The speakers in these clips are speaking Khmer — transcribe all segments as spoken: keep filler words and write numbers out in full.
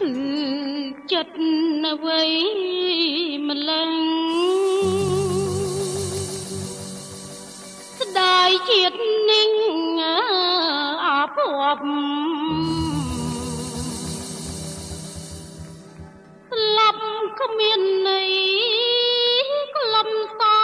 ចិត្តអ្វីម្លឹងស្ដាយជាតិនិងអាភ័ព្វស្លាប់គ្មានន័យក្លំសោ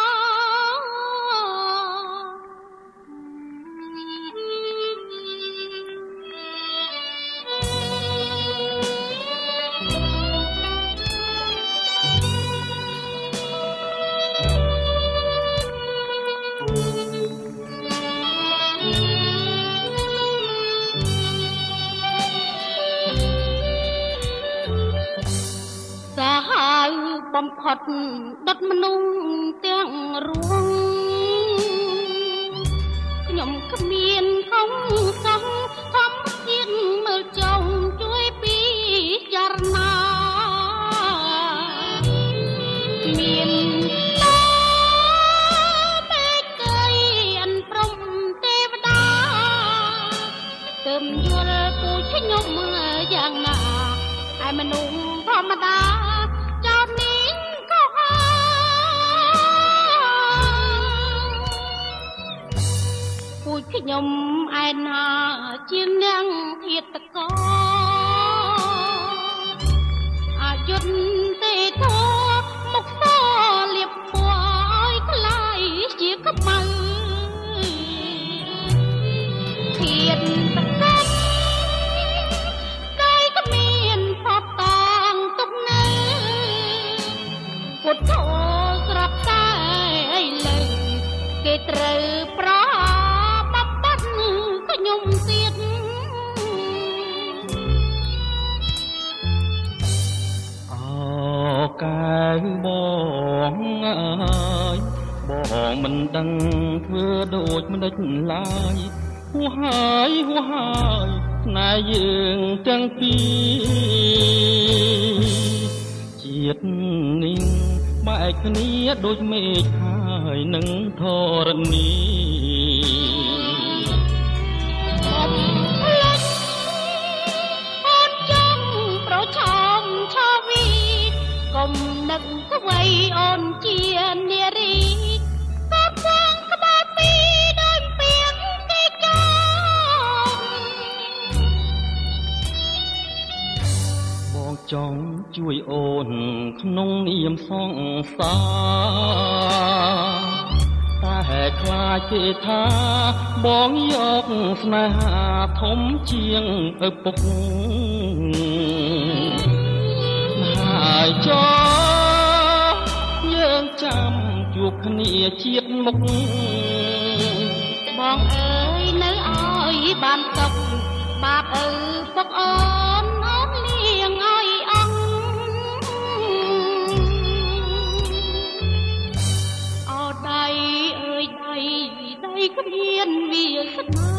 បំផុតដុតមនុស្សទាំងរួងខ្ញុំគ្មានខំសោះធម្មជាតិមើលចង់ជួយពីចារណាមានតាមេកៃអនព្រំទេវតាទើបយល់ពូជខ្ញុំយ៉ាងណាឯមនុស្សធម្មតាខ្ញុំឯណាជានាងធាតកោអាយុទ្ធទេធោមុខសលៀបពណ៌ឲ្យខ្លាយជាក្បៅធាតតកោដៃគ្មានផតតងទុកនៅពុទ្ធោស្រាប់តែឥឡូវគេត្រូវប្រខ្ញុំទៀតអោកែងបងអើយបងមិនដឹងធ្វើដូចមិនដេចឡើយហួហើយហួហើយស្នេហ៍យើងទាំងពីរជាតិនេះបែកគ្នាដូចមេឃហើយនឹងធរណីកុំនឹកអ្វីអូនជានារីក៏គង់ក្បាលពីដោយពីងគេចោបងចង់ជួយអូនក្នុងនាមសង្សារតែខ្លាចគេថាបងយកស្នេហាធំជាងឪពុកហើយចោយើងចាំជួបគ្នាជាតិមុខបងអើយនៅឲ្យបានសុខបាបឪពុកអូនអូនលៀងឲ្យអង្គអូដៃអើយដៃដៃគ្មានវាស្នា